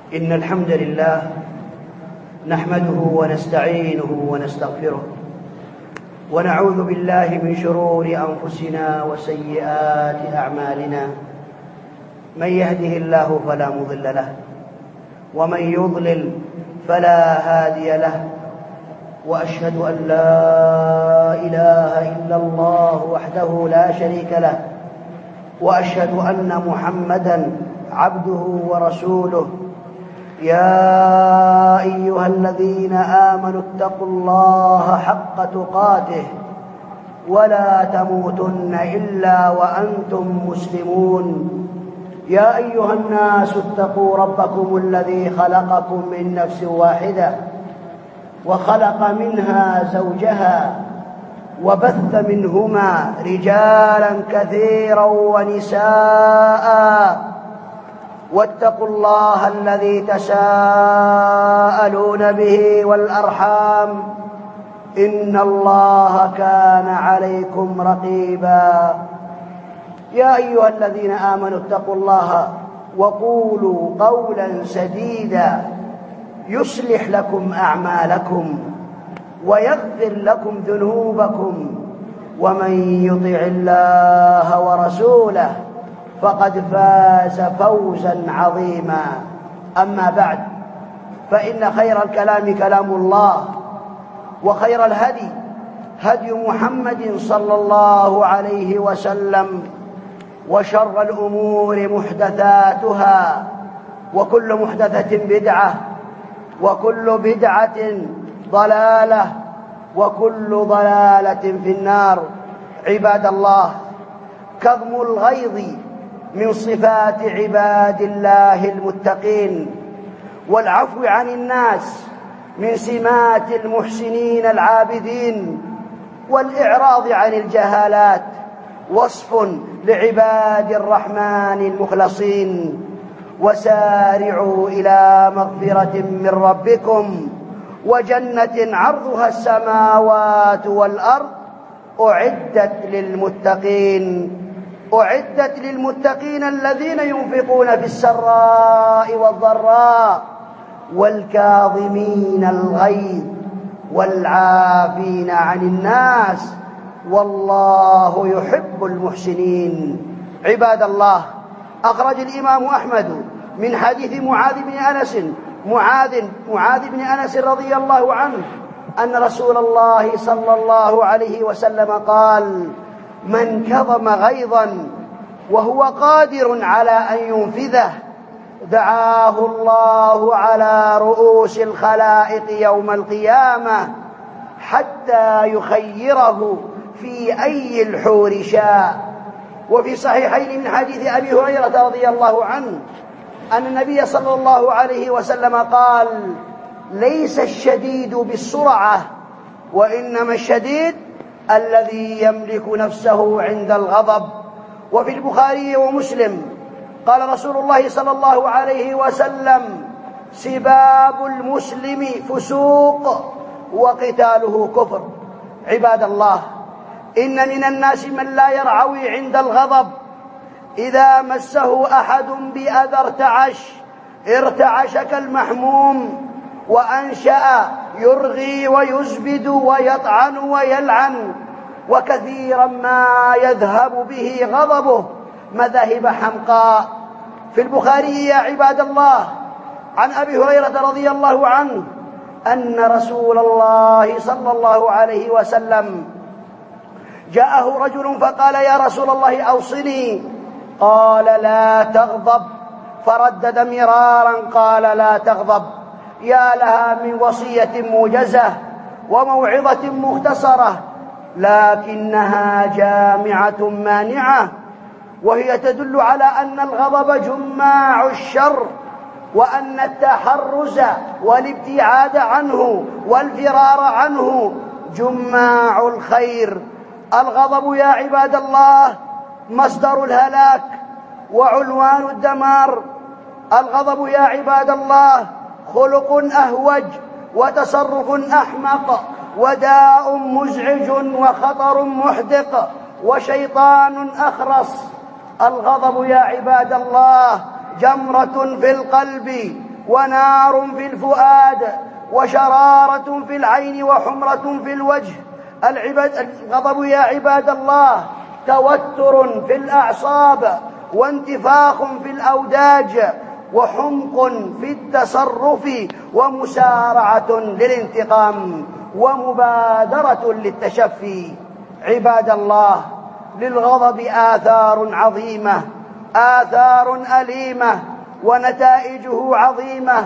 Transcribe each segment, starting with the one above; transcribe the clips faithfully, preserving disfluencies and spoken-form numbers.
إن الحمد لله نحمده ونستعينه ونستغفره ونعوذ بالله من شرور أنفسنا وسيئات أعمالنا. من يهده الله فلا مضل له ومن يضلل فلا هادي له، وأشهد أن لا إله إلا الله وحده لا شريك له، وأشهد أن محمدًا عبده ورسوله. يا أيها الذين آمنوا اتقوا الله حق تقاته ولا تموتن إلا وأنتم مسلمون. يا أيها الناس اتقوا ربكم الذي خلقكم من نفس واحدة وخلق منها زوجها وبث منهما رجالا كثيرا ونساء، واتقوا الله الذي تساءلون به والأرحام إن الله كان عليكم رقيبا. يا أيها الذين آمنوا اتقوا الله وقولوا قولا سديدا يصلح لكم أعمالكم ويغفر لكم ذنوبكم، ومن يطع الله ورسوله فقد فاز فوزا عظيما. أما بعد، فإن خير الكلام كلام الله، وخير الهدي هدي محمد صلى الله عليه وسلم، وشر الأمور محدثاتها، وكل محدثة بدعة، وكل بدعة ضلالة، وكل ضلالة في النار. عباد الله، كظم الغيظ من صفات عباد الله المتقين، والعفو عن الناس من سمات المحسنين العابدين، والإعراض عن الجهالات وصف لعباد الرحمن المخلصين. وسارعوا إلى مغفرة من ربكم وجنة عرضها السماوات والأرض أعدت للمتقين أعدت للمتقين الذين ينفقون في السراء والضراء والكاظمين الغيظ والعافين عن الناس والله يحب المحسنين. عباد الله، أخرج الإمام أحمد من حديث معاذ بن أنس معاذ معاذ بن أنس رضي الله عنه أن رسول الله صلى الله عليه وسلم قال: من كظم غيظا وهو قادر على أن ينفذه دعاه الله على رؤوس الخلائق يوم القيامة حتى يخيره في أي الحور شاء. وفي صحيحين من حديث أبي هريرة رضي الله عنه أن النبي صلى الله عليه وسلم قال: ليس الشديد بالسرعة، وإنما الشديد الذي يملك نفسه عند الغضب. وفي البخاري ومسلم قال رسول الله صلى الله عليه وسلم: سباب المسلم فسوق وقتاله كفر. عباد الله، إن من الناس من لا يرعوي عند الغضب، إذا مسه أحد بأذى ارتعش ارتعش كالمحموم، وأنشأ يرغي ويزبد ويطعن ويلعن، وكثيرا ما يذهب به غضبه مذاهب حمقاء. في البخاري يا عباد الله عن أبي هريرة رضي الله عنه أن رسول الله صلى الله عليه وسلم جاءه رجل فقال: يا رسول الله أوصني. قال: لا تغضب. فردد مرارا قال: لا تغضب. يا لها من وصية موجزة وموعظة مختصرة، لكنها جامعة مانعة، وهي تدل على أن الغضب جماع الشر، وأن التحرز والابتعاد عنه والفرار عنه جماع الخير. الغضب يا عباد الله مصدر الهلاك وعنوان الدمار. الغضب يا عباد الله خلق أهوج وتصرف أحمق وداء مزعج وخطر محدق وشيطان أخرس. الغضب يا عباد الله جمرة في القلب ونار في الفؤاد وشرارة في العين وحمرة في الوجه. الغضب يا عباد الله توتر في الأعصاب وانتفاخ في الأوداج وحمق في التصرف ومسارعة للانتقام ومبادرة للتشفي. عباد الله، للغضب آثار عظيمة، آثار أليمة، ونتائجه عظيمة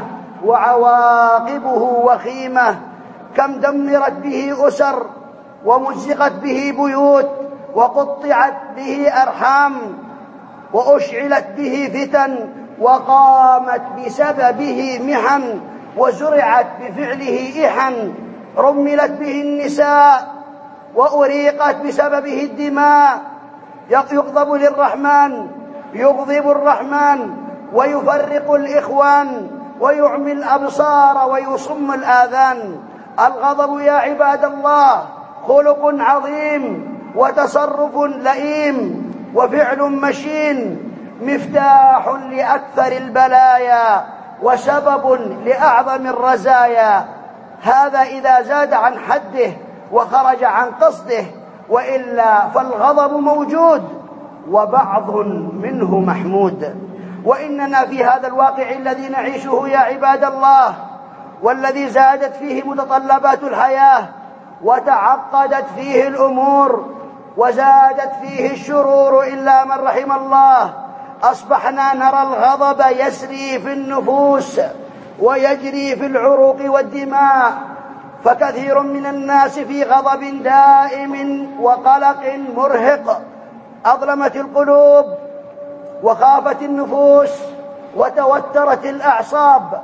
وعواقبه وخيمة. كم دمرت به أسر، ومزقت به بيوت، وقطعت به أرحام، وأشعلت به فتن، وقامت بسببه محن، وزرعت بفعله إحن، رملت به النساء، وأريقت بسببه الدماء. يغضب للرحمن، يغضب الرحمن، ويفرق الإخوان، ويعمي الأبصار، ويصم الآذان. الغضب يا عباد الله خلق عظيم، وتصرف لئيم، وفعل مشين، مفتاح لأكثر البلايا، وسبب لأعظم الرزايا. هذا إذا زاد عن حده وخرج عن قصده، وإلا فالغضب موجود وبعض منه محمود. وإننا في هذا الواقع الذي نعيشه يا عباد الله، والذي زادت فيه متطلبات الحياة، وتعقدت فيه الأمور، وزادت فيه الشرور إلا من رحم الله، أصبحنا نرى الغضب يسري في النفوس ويجري في العروق والدماء. فكثير من الناس في غضب دائم وقلق مرهق، أظلمت القلوب، وخافت النفوس، وتوترت الأعصاب.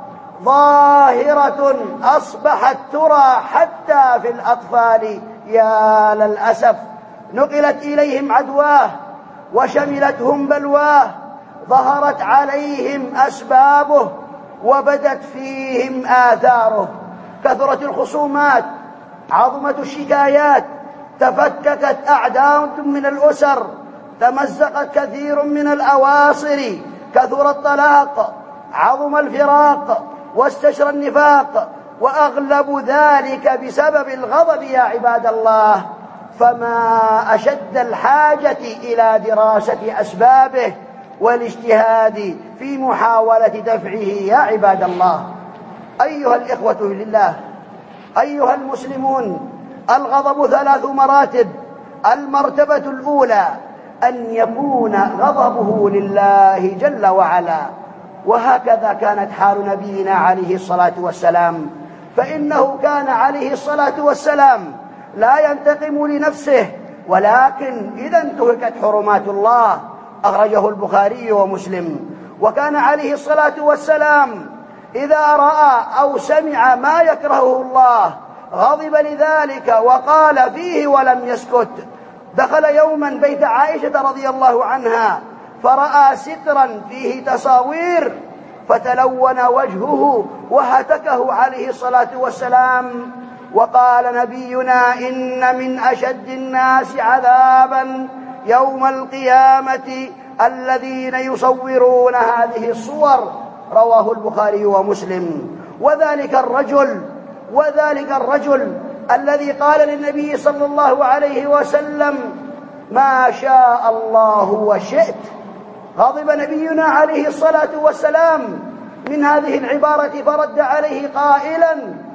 ظاهرة أصبحت ترى حتى في الأطفال يا للأسف. نقلت إليهم عدواه، وشملتهم بلواه، ظهرت عليهم أسبابه، وبدت فيهم آثاره. كثرت الخصومات، عظمت الشكايات، تفككت أعداد من الأسر، تمزقت كثير من الأواصر، كثر الطلاق، عظم الفراق، واستشرى النفاق، وأغلب ذلك بسبب الغضب يا عباد الله. فما أشد الحاجة إلى دراسة أسبابه والاجتهاد في محاولة دفعه يا عباد الله. أيها الإخوة لله، أيها المسلمون، الغضب ثلاث مراتب. المرتبة الأولى أن يكون غضبه لله جل وعلا، وهكذا كانت حال نبينا عليه الصلاة والسلام، فإنه كان عليه الصلاة والسلام لا ينتقم لنفسه، ولكن إذا انتهكت حرمات الله. أخرجه البخاري ومسلم. وكان عليه الصلاة والسلام إذا رأى أو سمع ما يكرهه الله غضب لذلك وقال فيه ولم يسكت. دخل يوما بيت عائشة رضي الله عنها فرأى سترا فيه تصاوير، فتلون وجهه وهتكه عليه الصلاة والسلام، وقال نبينا: إن من أشد الناس عذابا يوم القيامة الذين يصورون هذه الصور. رواه البخاري ومسلم. وذلك الرجل وذلك الرجل الذي قال للنبي صلى الله عليه وسلم: ما شاء الله وشئت. غضب نبينا عليه الصلاة والسلام من هذه العبارة، فرد عليه قائلا: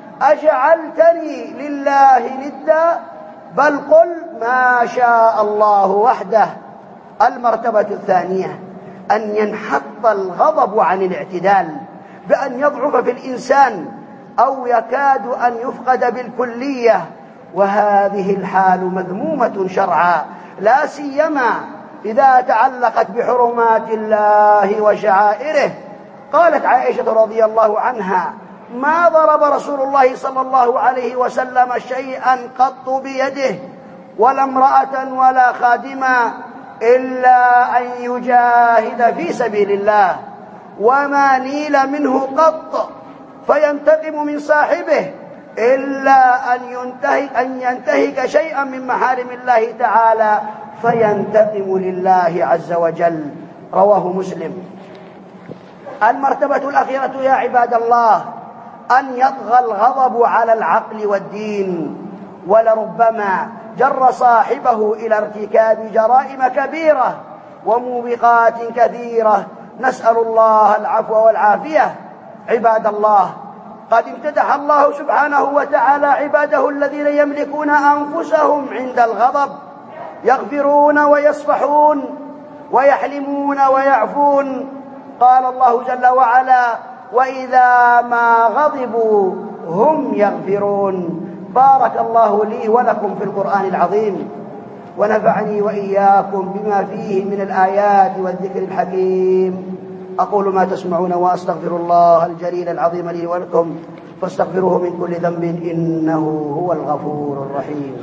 أجعلتني لله ندا؟ بل قل ما شاء الله وحده. المرتبة الثانية أن ينحط الغضب عن الاعتدال، بأن يضعف في الإنسان أو يكاد أن يفقد بالكلية، وهذه الحال مذمومة شرعا، لا سيما إذا تعلقت بحرمات الله وشعائره. قالت عائشة رضي الله عنها: ما ضرب رسول الله صلى الله عليه وسلم شيئا قط بيده، ولا امرأة ولا خادما، إلا أن يجاهد في سبيل الله، وما نيل منه قط فينتقم من صاحبه إلا أن ينتهك, أن ينتهك شيئا من محارم الله تعالى فينتقم لله عز وجل. رواه مسلم. المرتبة الأخيرة يا عباد الله أن يطغى الغضب على العقل والدين، ولربما جر صاحبه إلى ارتكاب جرائم كبيرة وموبقات كثيرة، نسأل الله العفو والعافية. عباد الله، قد امتدح الله سبحانه وتعالى عباده الذين يملكون أنفسهم عند الغضب، يغفرون ويصفحون ويحلمون ويعفون. قال الله جل وعلا: وإذا ما غضبوا هم يغفرون. بارك الله لي ولكم في القرآن العظيم، ونفعني وإياكم بما فيه من الآيات والذكر الحكيم. أقول ما تسمعون وأستغفر الله الجليل العظيم لي ولكم، فاستغفروه من كل ذنب إنه هو الغفور الرحيم.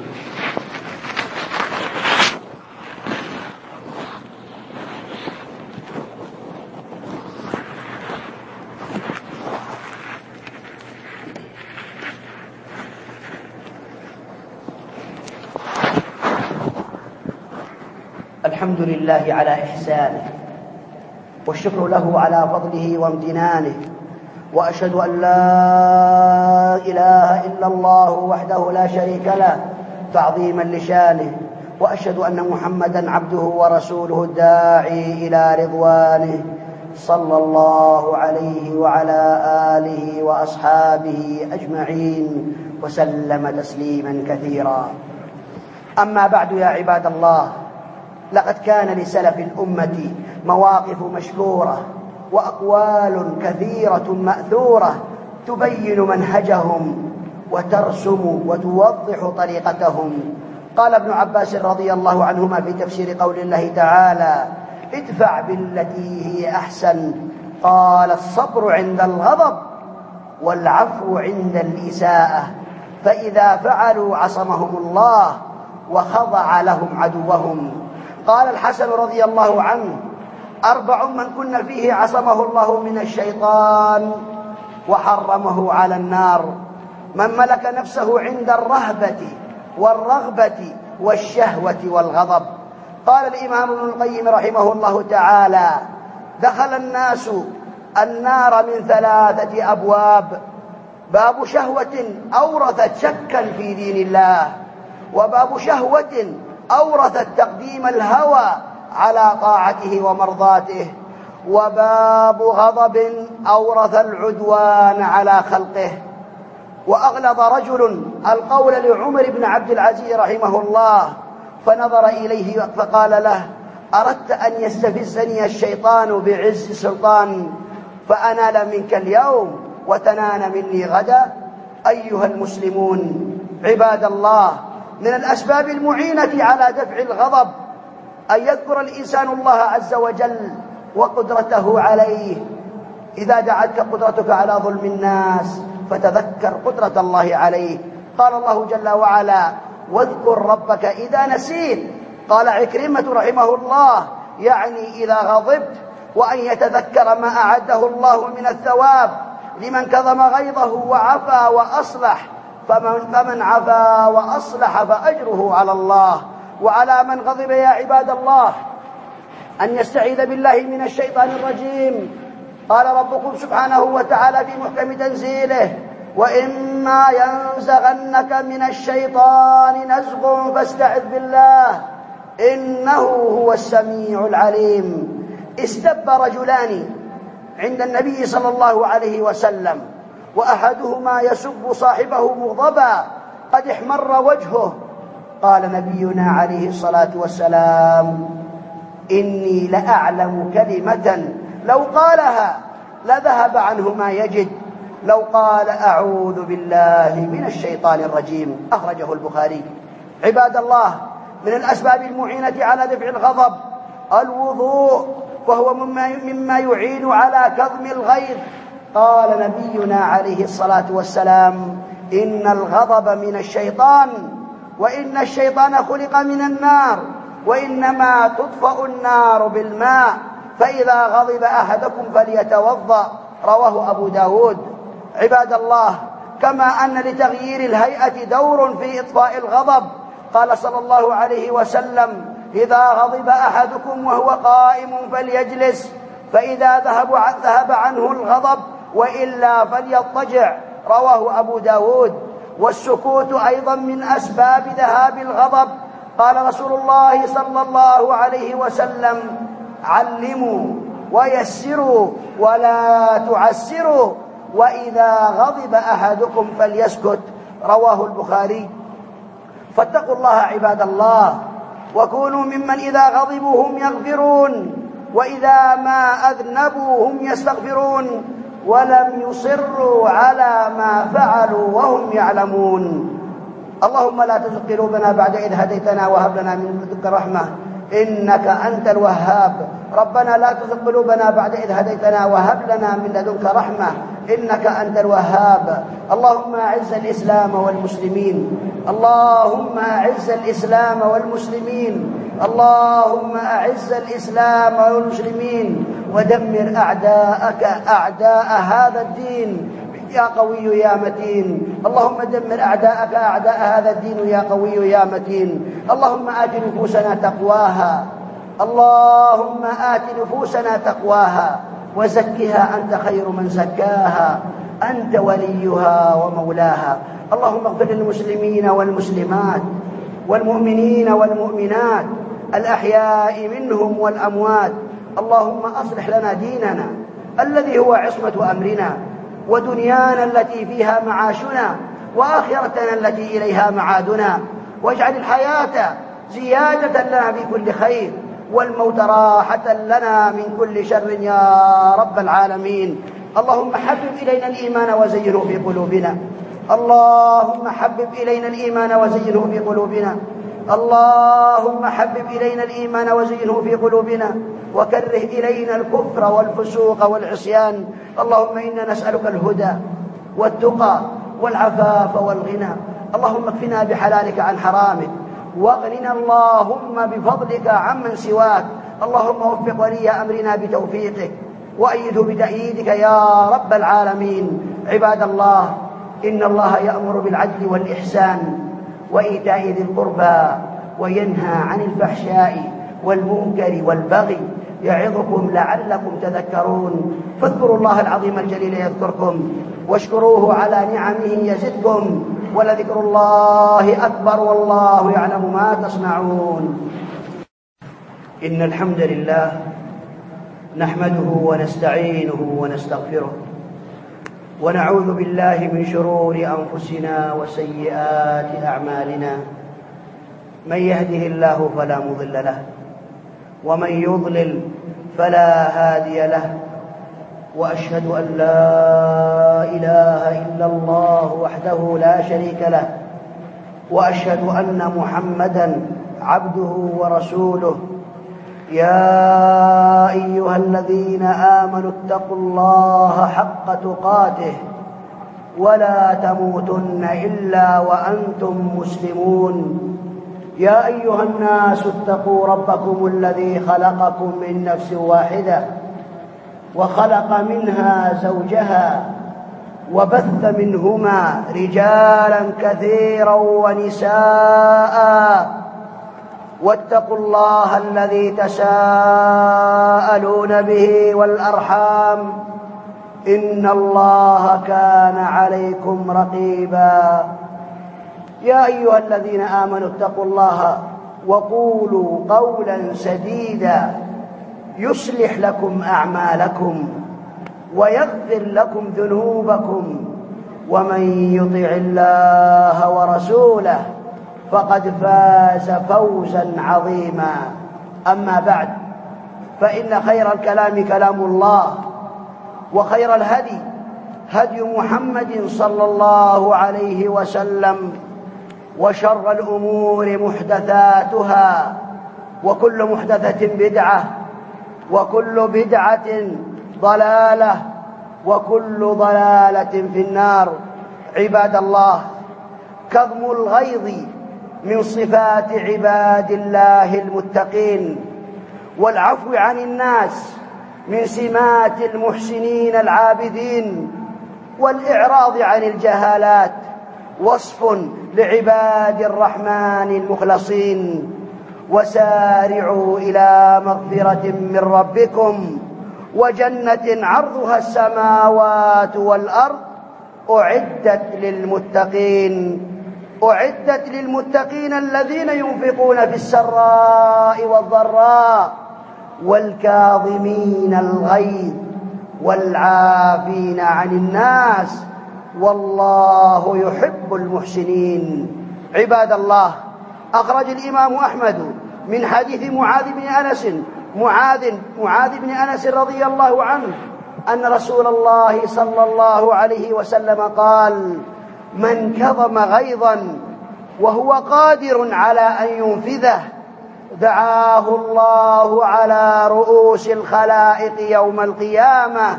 الحمد لله على إحسانه، والشكر له على فضله وامتنانه، وأشهد أن لا إله إلا الله وحده لا شريك له تعظيما لشانه، وأشهد أن محمدا عبده ورسوله الداعي إلى رضوانه، صلى الله عليه وعلى آله وأصحابه أجمعين وسلم تسليما كثيرا. أما بعد يا عباد الله، لقد كان لسلف الأمة مواقف مشهورة وأقوال كثيرة مأثورة تبين منهجهم وترسم وتوضح طريقتهم. قال ابن عباس رضي الله عنهما في تفسير قول الله تعالى: ادفع بالتي هي أحسن، قال: الصبر عند الغضب والعفو عند الإساءة، فإذا فعلوا عصمهم الله وخضع لهم عدوهم. قال الحسن رضي الله عنه: أربع من كن فيه عصمه الله من الشيطان وحرمه على النار: من ملك نفسه عند الرهبة والرغبة والشهوة والغضب. قال الإمام ابن القيم رحمه الله تعالى: دخل الناس النار من ثلاثة أبواب: باب شهوة أورثت شكا في دين الله، وباب شهوة أورثت تقديم الهوى على طاعته ومرضاته، وباب غضب أورث العدوان على خلقه. وأغلظ رجل القول لعمر بن عبد العزيز رحمه الله، فنظر إليه فقال له: أردت أن يستفزني الشيطان بعز سلطان فأنال منك اليوم وتنال مني غدا؟ أيها المسلمون عباد الله، من الأسباب المعينة على دفع الغضب أن يذكر الإنسان الله عز وجل وقدرته عليه. إذا دعتك قدرتك على ظلم الناس فتذكر قدرة الله عليه. قال الله جل وعلا: واذكر ربك إذا نسيت. قال عكرمة رحمه الله: يعني إذا غضبت، وأن يتذكر ما أعده الله من الثواب لمن كظم غيظه وعفا وأصلح، فمن, فمن عفا وأصلح فأجره على الله. وعلى من غضب يا عباد الله أن يستعيذ بالله من الشيطان الرجيم. قال ربكم سبحانه وتعالى في محكم تنزيله: وإما ينزغنك من الشيطان نزغ فاستعذ بالله إنه هو السميع العليم. استب رجلان عند النبي صلى الله عليه وسلم، وأحدهما يسب صاحبه مغضبا قد احمر وجهه. قال نبينا عليه الصلاة والسلام: إني لأعلم كلمة لو قالها لذهب عنه ما يجد، لو قال أعوذ بالله من الشيطان الرجيم. أخرجه البخاري. عباد الله، من الأسباب المعينة على دفع الغضب الوضوء، وهو مما يعين على كظم الغيظ. قال نبينا عليه الصلاة والسلام: إن الغضب من الشيطان، وإن الشيطان خلق من النار، وإنما تطفأ النار بالماء، فإذا غضب أحدكم فليتوضأ. رواه أبو داود. عباد الله، كما أن لتغيير الهيئة دور في إطفاء الغضب. قال صلى الله عليه وسلم: إذا غضب أحدكم وهو قائم فليجلس، فإذا ذهب عنه الغضب وإلا فليضطجع، رواه أبو داود. والسكوت أيضا من أسباب ذهاب الغضب. قال رسول الله صلى الله عليه وسلم: علموا ويسروا ولا تعسروا، وإذا غضب أحدكم فليسكت، رواه البخاري. فاتقوا الله عباد الله، وكونوا ممن إذا غضبوا هم يغفرون، وإذا ما أذنبوا هم يستغفرون، ولم يصروا على ما فعلوا وهم يعلمون. اللهم لا تزغ قلوبنا بعد إذ هديتنا وهب لنا من لدنك رحمة إنك أنت الوهاب. ربنا لا تزغ قلوبنا بعد إذ هديتنا وهب لنا من لدنك رحمة إنك أنت الوهاب. اللهم أعز الإسلام والمسلمين، اللهم أعز الإسلام والمسلمين، اللهم أعز الإسلام والمسلمين، ودمر أعداءك أعداء هذا الدين يا قوي يا متين. اللهم دمر أعداءك أعداء هذا الدين يا قوي يا متين. اللهم آت نفوسنا تقواها، اللهم آت نفوسنا تقواها وزكها أنت خير من زكاها، أنت وليها ومولاها. اللهم اغفر للمسلمين والمسلمات والمؤمنين والمؤمنات الأحياء منهم والأموات. اللهم أصلح لنا ديننا الذي هو عصمة أمرنا، ودنيانا التي فيها معاشنا، وآخرتنا التي إليها معادنا، واجعل الحياة زيادة لنا في كل خير، والموت راحة لنا من كل شر يا رب العالمين. اللهم حبب إلينا الإيمان وزينه في قلوبنا، اللهم حبب إلينا الإيمان وزينه في قلوبنا، اللهم حبب إلينا الإيمان وزينه في قلوبنا، وكره إلينا الكفر والفسوق والعصيان. اللهم إنا نسألك الهدى والتقى والعفاف والغنى. اللهم اكفنا بحلالك عن حرامك، واغننا اللهم بفضلك عمن سواك. اللهم وفق ولي أمرنا بتوفيقك، وأيده بتأييدك يا رب العالمين. عباد الله، إن الله يأمر بالعدل والإحسان وإيتاء ذي القربى، وينهى عن الفحشاء والمنكر والبغي، يعظكم لعلكم تذكرون. فاذكروا الله العظيم الجليل يذكركم، واشكروه على نعمه يزدكم، ولذكر الله أكبر والله يعلم ما تصنعون. إن الحمد لله نحمده ونستعينه ونستغفره، ونعوذ بالله من شرور أنفسنا وسيئات أعمالنا. من يهده الله فلا مضل له، ومن يضلل فلا هادي له، وأشهد أن لا إله إلا الله وحده لا شريك له، وأشهد أن محمدًا عبده ورسوله. يا أيها الذين آمنوا اتقوا الله حق تقاته، ولا تموتن إلا وأنتم مسلمون. يا أيها الناس اتقوا ربكم الذي خلقكم من نفس واحدة، وخلق منها زوجها، وبث منهما رجالا كثيرا ونساء. واتقوا الله الذي تساءلون به والأرحام، إن الله كان عليكم رقيبا. يا أيها الذين آمنوا اتقوا الله وقولوا قولا سديدا يصلح لكم أعمالكم ويغفر لكم ذنوبكم، ومن يطع الله ورسوله فقد فاز فوزا عظيما. أما بعد، فإن خير الكلام كلام الله، وخير الهدي هدي محمد صلى الله عليه وسلم، وشر الأمور محدثاتها، وكل محدثة بدعة، وكل بدعة ضلالة، وكل ضلالة في النار. عباد الله، كظم الغيظ من صفات عباد الله المتقين، والعفو عن الناس من سمات المحسنين العابدين، والإعراض عن الجهالات وصف لعباد الرحمن المخلصين. وسارعوا إلى مغفرة من ربكم وجنة عرضها السماوات والأرض أعدت للمتقين أعدت للمتقين الذين ينفقون في السراء والضراء والكاظمين الغيظ والعافين عن الناس والله يحب المحسنين. عباد الله، أخرج الإمام أحمد من حديث معاذ بن أنس معاذ معاذ بن أنس رضي الله عنه أن رسول الله صلى الله عليه وسلم قال: من كظم غيظا وهو قادر على أن ينفذه دعاه الله على رؤوس الخلائق يوم القيامة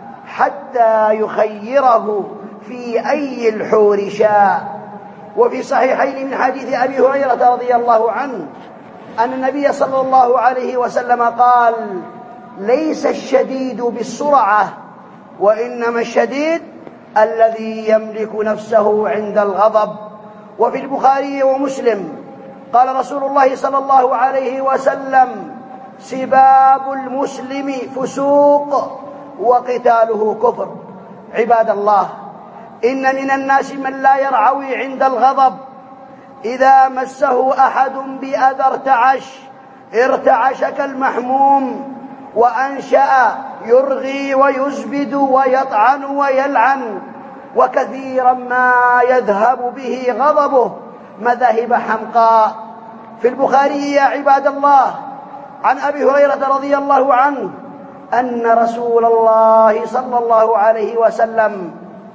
حتى يخيره في أي الحور شاء. وفي صحيحين من حديث أبي هريرة رضي الله عنه أن النبي صلى الله عليه وسلم قال: ليس الشديد بالسرعة وإنما الشديد الذي يملك نفسه عند الغضب. وفي البخاري ومسلم قال رسول الله صلى الله عليه وسلم: سباب المسلم فسوق وقتاله كفر. عباد الله، إن من الناس من لا يرعوي عند الغضب، إذا مسه أحد بأذى ارتعش ارتعش كالمحموم وأنشأ يرغي ويزبد ويطعن ويلعن، وكثيرا ما يذهب به غضبه مذاهب حمقاء. في البخاري يا عباد الله عن أبي هريرة رضي الله عنه أن رسول الله صلى الله عليه وسلم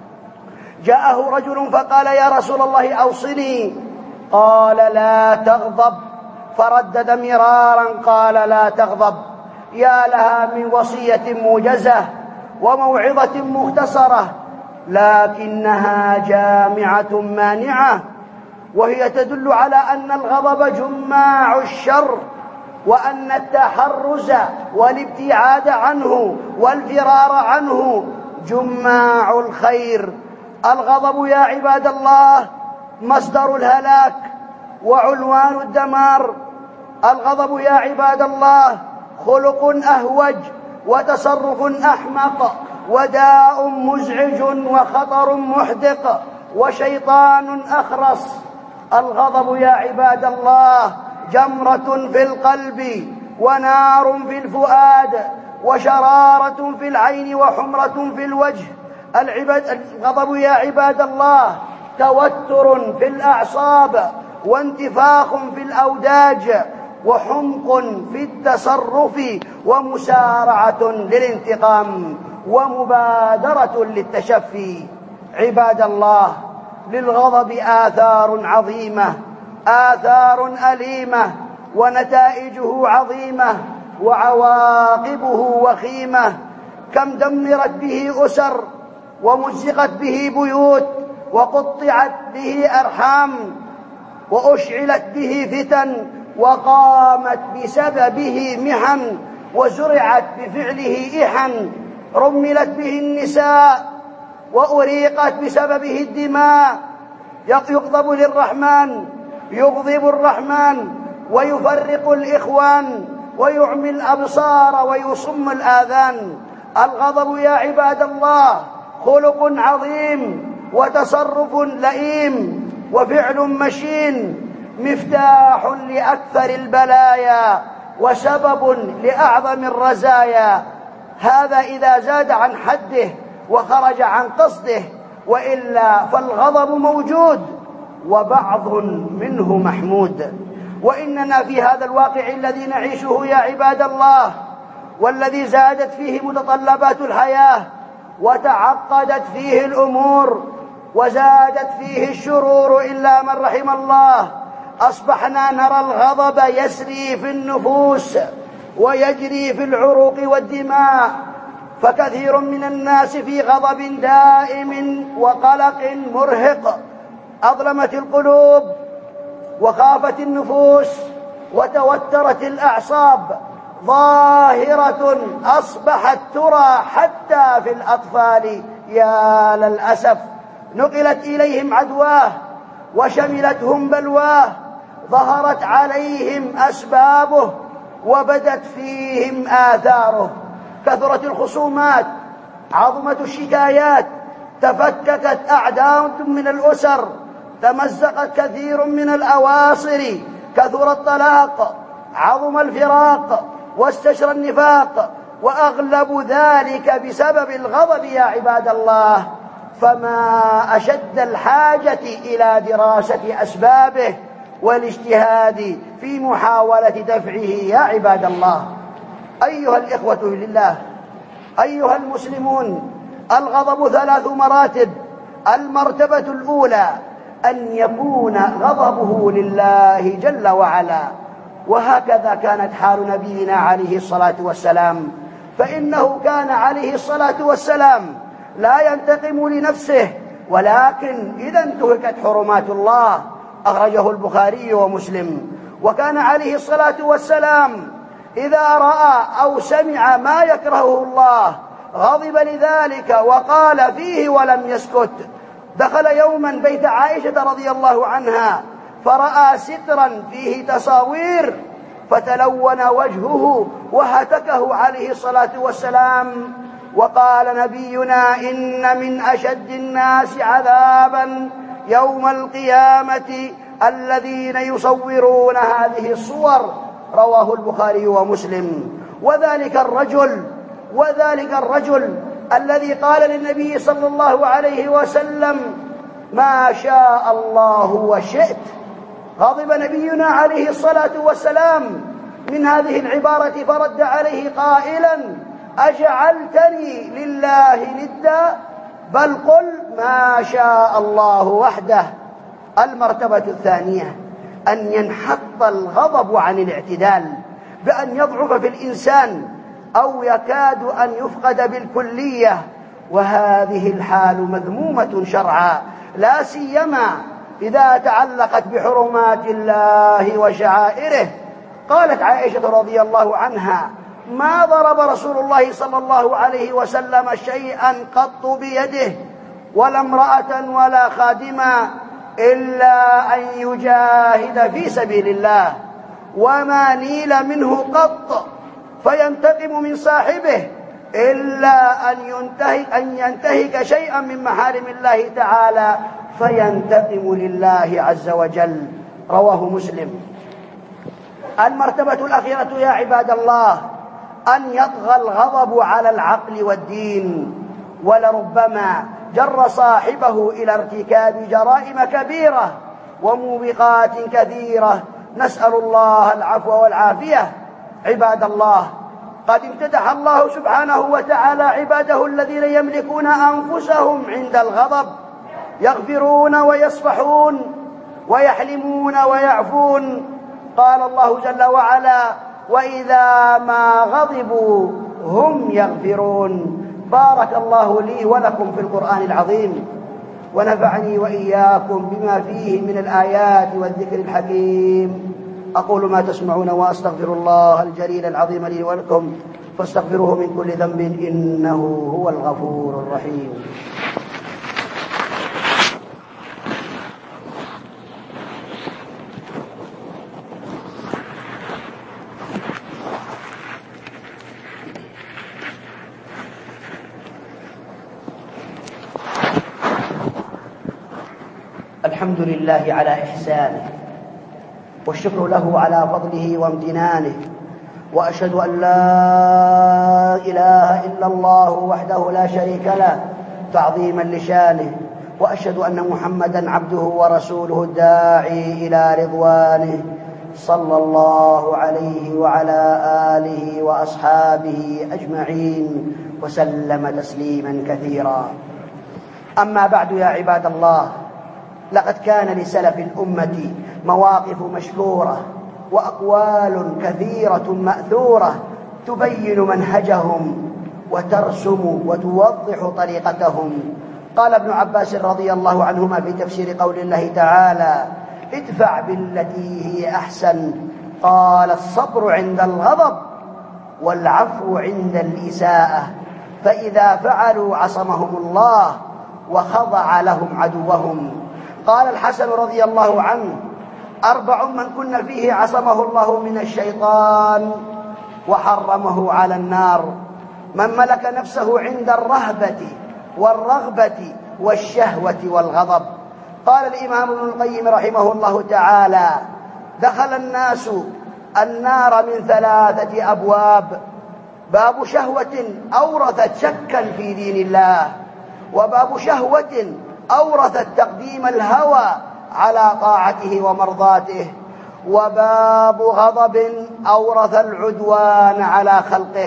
جاءه رجل فقال: يا رسول الله أوصني. قال: لا تغضب. فردد مرارا قال: لا تغضب. يا لها من وصية موجزة وموعظة مختصرة، لكنها جامعة مانعة، وهي تدل على أن الغضب جماع الشر، وأن التحرز والابتعاد عنه والفرار عنه جماع الخير. الغضب يا عباد الله مصدر الهلاك وعنوان الدمار. الغضب يا عباد الله خلق أهوج وتصرف أحمق وداء مزعج وخطر محدق وشيطان أخرس. الغضب يا عباد الله جمرة في القلب ونار في الفؤاد وشرارة في العين وحمرة في الوجه. الغضب يا عباد الله توتر في الأعصاب وانتفاخ في الأوداج وحمق في التصرف ومسارعة للانتقام ومبادرة للتشفي. عباد الله، للغضب آثار عظيمة، آثار أليمة، ونتائجه عظيمة وعواقبه وخيمة. كم دمرت به أسر ومزقت به بيوت وقطعت به أرحام وأشعلت به فتن وقامت بسببه محن وزرعت بفعله إحن. رملت به النساء وأريقت بسببه الدماء. يغضب للرحمن يغضب الرحمن ويفرق الإخوان ويعمي الأبصار ويصم الآذان. الغضب يا عباد الله خلق عظيم وتصرف لئيم وفعل مشين، مفتاح لأكثر البلايا وسبب لأعظم الرزايا. هذا إذا زاد عن حده وخرج عن قصده، وإلا فالغضب موجود وبعض منه محمود. وإننا في هذا الواقع الذي نعيشه يا عباد الله، والذي زادت فيه متطلبات الحياة وتعقدت فيه الأمور وزادت فيه الشرور إلا من رحم الله، أصبحنا نرى الغضب يسري في النفوس ويجري في العروق والدماء. فكثير من الناس في غضب دائم وقلق مرهق، أظلمت القلوب وخافت النفوس وتوترت الأعصاب، ظاهرة أصبحت ترى حتى في الأطفال يا للأسف. نقلت إليهم عدواه وشملتهم بلواه، ظهرت عليهم أسبابه وبدت فيهم آثاره. كثرت الخصومات، عظمت الشكايات، تفككت أعداد من الأسر، تمزقت كثير من الأواصر، كثر الطلاق، عظم الفراق، واستشرى النفاق، وأغلب ذلك بسبب الغضب يا عباد الله. فما أشد الحاجة إلى دراسة أسبابه والاجتهاد في محاولة دفعه يا عباد الله. أيها الإخوة لله، أيها المسلمون، الغضب ثلاث مراتب. المرتبة الأولى أن يكون غضبه لله جل وعلا، وهكذا كانت حال نبينا عليه الصلاة والسلام، فإنه كان عليه الصلاة والسلام لا ينتقم لنفسه، ولكن إذا انتهكت حرمات الله، أخرجه البخاري ومسلم. وكان عليه الصلاة والسلام إذا رأى أو سمع ما يكرهه الله غضب لذلك وقال فيه ولم يسكت. دخل يوما بيت عائشة رضي الله عنها فرأى سترا فيه تصاوير فتلون وجهه وهتكه عليه الصلاة والسلام، وقال نبينا: إن من أشد الناس عذابا يوم القيامة الذين يصورون هذه الصور، رواه البخاري ومسلم. وذلك الرجل وذلك الرجل الذي قال للنبي صلى الله عليه وسلم: ما شاء الله وشئت. غضب نبينا عليه الصلاة والسلام من هذه العبارة فرد عليه قائلا: أجعلتني لله ندا؟ بل قل ما شاء الله وحده. المرتبة الثانية أن ينحط الغضب عن الاعتدال، بأن يضعف في الإنسان أو يكاد أن يفقد بالكلية، وهذه الحال مذمومة شرعا، لا سيما إذا تعلقت بحرمات الله وشعائره. قالت عائشة رضي الله عنها: ما ضرب رسول الله صلى الله عليه وسلم شيئا قط بيده، ولا امرأة ولا خادما، إلا أن يجاهد في سبيل الله، وما نيل منه قط فينتقم من صاحبه إلا أن ينتهك, أن ينتهك شيئا من محارم الله تعالى فينتقم لله عز وجل، رواه مسلم. المرتبة الأخيرة يا عباد الله أن يطغى الغضب على العقل والدين، ولربما جر صاحبه إلى ارتكاب جرائم كبيرة وموبقات كثيرة، نسأل الله العفو والعافية. عباد الله، قد امتدح الله سبحانه وتعالى عباده الذين يملكون أنفسهم عند الغضب، يغفرون ويصفحون ويحلمون ويعفون. قال الله جل وعلا: وإذا ما غضبوا هم يغفرون. بارك الله لي ولكم في القرآن العظيم، ونفعني وإياكم بما فيه من الآيات والذكر الحكيم. أقول ما تسمعون وأستغفر الله الجليل العظيم لي ولكم، فاستغفروه من كل ذنب إنه هو الغفور الرحيم. الحمد لله على إحسانه، والشكر له على فضله وامتنانه، وأشهد أن لا إله إلا الله وحده لا شريك له تعظيما لشانه، وأشهد أن محمدا عبده ورسوله الداعي إلى رضوانه، صلى الله عليه وعلى آله وأصحابه أجمعين وسلم تسليما كثيرا. أما بعد يا عباد الله، لقد كان لسلف الأمة مواقف مشكورة وأقوال كثيرة مأثورة تبين منهجهم وترسم وتوضح طريقتهم. قال ابن عباس رضي الله عنهما في تفسير قول الله تعالى: ادفع بالتي هي أحسن. قال: الصبر عند الغضب والعفو عند الإساءة، فإذا فعلوا عصمهم الله وخضع لهم عدوهم. قال الحسن رضي الله عنه: أربع من كن فيه عصمه الله من الشيطان وحرمه على النار: من ملك نفسه عند الرهبة والرغبة والشهوة والغضب. قال الإمام ابن القيم رحمه الله تعالى: دخل الناس النار من ثلاثة أبواب: باب شهوة أورثت شكا في دين الله، وباب شهوة أورثت تقديم الهوى على طاعته ومرضاته، وباب غضب أورث العدوان على خلقه.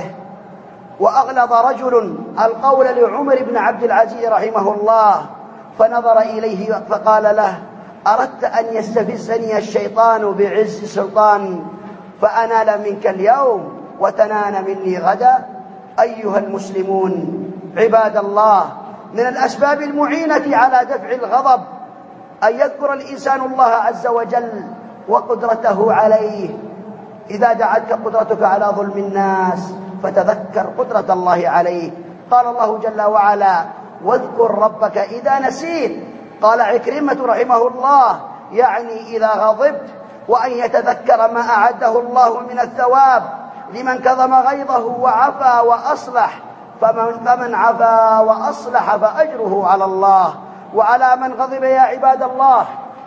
وأغلظ رجل القول لعمر بن عبد العزيز رحمه الله، فنظر إليه فقال له: أردت أن يستفزني الشيطان بعز سلطان فأنال منك اليوم وتنال مني غدا؟ أيها المسلمون عباد الله، من الأسباب المعينة على دفع الغضب أن يذكر الإنسان الله عز وجل وقدرته عليه. إذا دعتك قدرتك على ظلم الناس فتذكر قدرة الله عليه. قال الله جل وعلا: واذكر ربك إذا نسيت. قال عكرمة رحمه الله: يعني إذا غضبت، وأن يتذكر ما أعده الله من الثواب لمن كظم غيظه وعفا وأصلح، فمن, فمن عفا وأصلح فأجره على الله. وعلى من غضب يا عباد الله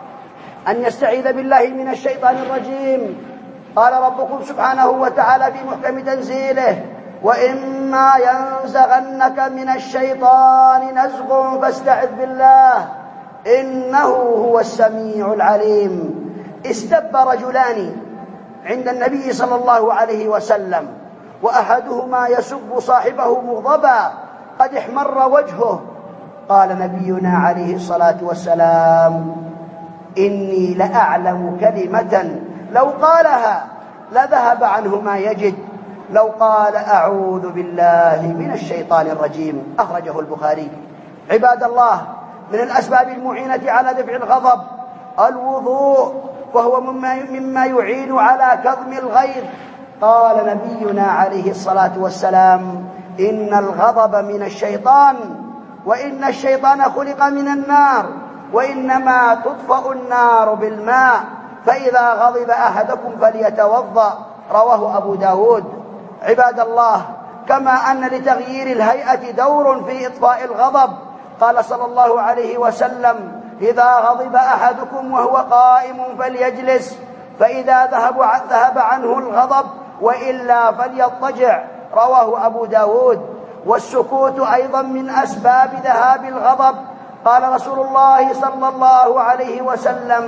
أن يستعيذ بالله من الشيطان الرجيم. قال ربكم سبحانه وتعالى في محكم تنزيله: وإما ينزغنك من الشيطان نزغ فاستعذ بالله إنه هو السميع العليم. استب رجلان عند النبي صلى الله عليه وسلم، وأحدهما يسب صاحبه مغضبا قد احمر وجهه. قال نبينا عليه الصلاة والسلام: إني لأعلم كلمة لو قالها لذهب عنه ما يجد، لو قال أعوذ بالله من الشيطان الرجيم. أخرجه البخاري. عباد الله، من الأسباب المعينة على دفع الغضب الوضوء، وهو مما يعين على كظم الغيظ. قال نبينا عليه الصلاة والسلام: إن الغضب من الشيطان، وإن الشيطان خلق من النار، وإنما تطفأ النار بالماء، فإذا غضب أحدكم فليتوضأ. رواه أبو داود. عباد الله، كما أن لتغيير الهيئة دور في إطفاء الغضب. قال صلى الله عليه وسلم: إذا غضب أحدكم وهو قائم فليجلس، فإذا ذهب عنه الغضب، وإلا فليضطجع. رواه أبو داود. والسكوت أيضا من أسباب ذهاب الغضب. قال رسول الله صلى الله عليه وسلم: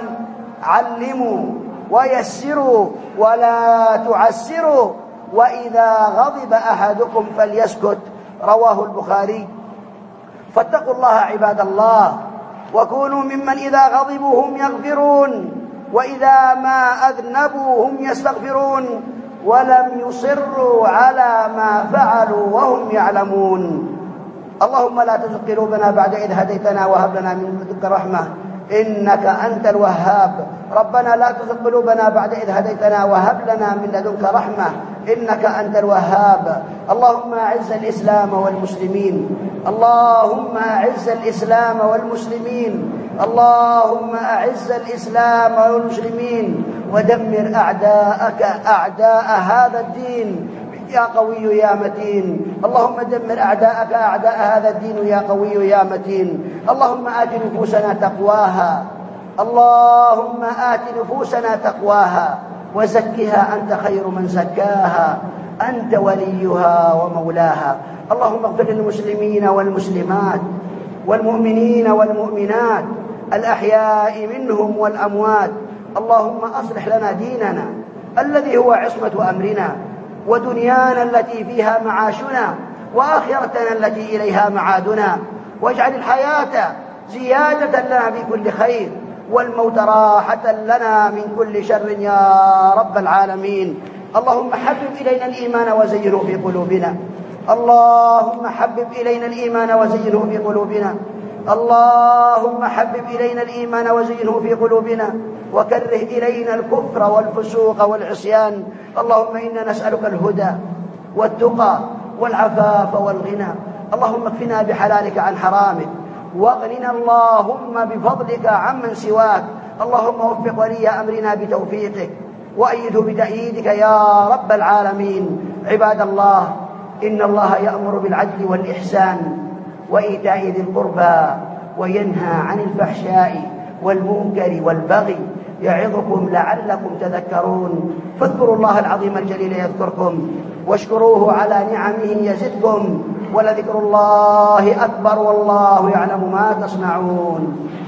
علموا ويسروا ولا تعسروا، وإذا غضب أحدكم فليسكت. رواه البخاري. فاتقوا الله عباد الله، وكونوا ممن إذا غضبوا هم يغفرون، وإذا ما أذنبوا هم يستغفرون، ولم يصروا على ما فعلوا وهم يعلمون. اللهم لا تزغ قلوبنا بعد إذ هديتنا وهب لنا من لدنك رحمة إنك أنت الوهاب. ربنا لا تزغ قلوبنا بعد إذ هديتنا وهب لنا من لدنك رحمة إنك أنت الوهاب. اللهم أعز الإسلام والمسلمين، اللهم أعز الإسلام والمسلمين، اللهم أعز الإسلام والمسلمين، ودمر أعداءك أعداء هذا الدين يا قوي يا متين. اللهم دمر أعداءك أعداء هذا الدين يا قوي يا متين. اللهم آت نفوسنا تقواها، اللهم آت نفوسنا تقواها وزكها أنت خير من زكاها، أنت وليها ومولاها. اللهم اغفر للمسلمين والمسلمات والمؤمنين والمؤمنات الأحياء منهم والأموات. اللهم أصلح لنا ديننا الذي هو عصمة أمرنا، ودنيانا التي فيها معاشنا، وآخرتنا التي إليها معادنا، واجعل الحياة زيادة لنا في كل خير، والموت راحة لنا من كل شر يا رب العالمين. اللهم حبب إلينا الإيمان وزينه في قلوبنا، اللهم حبب إلينا الإيمان وزينه في قلوبنا، اللهم حبب إلينا الإيمان وزينه في قلوبنا، وكره إلينا الكفر والفسوق والعصيان. اللهم إنا نسألك الهدى والتقى والعفاف والغنى. اللهم اكفنا بحلالك عن حرامك، واغننا اللهم بفضلك عمن سواك. اللهم وفق ولي أمرنا بتوفيقك، وأيده بتأييدك يا رب العالمين. عباد الله، إن الله يأمر بالعدل والإحسان وإيتاء ذي القربى وينهى عن الفحشاء والمنكر والبغي يعظكم لعلكم تذكرون. فاذكروا الله العظيم الجليل يذكركم واشكروه على نعمه يزدكم ولذكر الله أكبر والله يعلم ما تصنعون.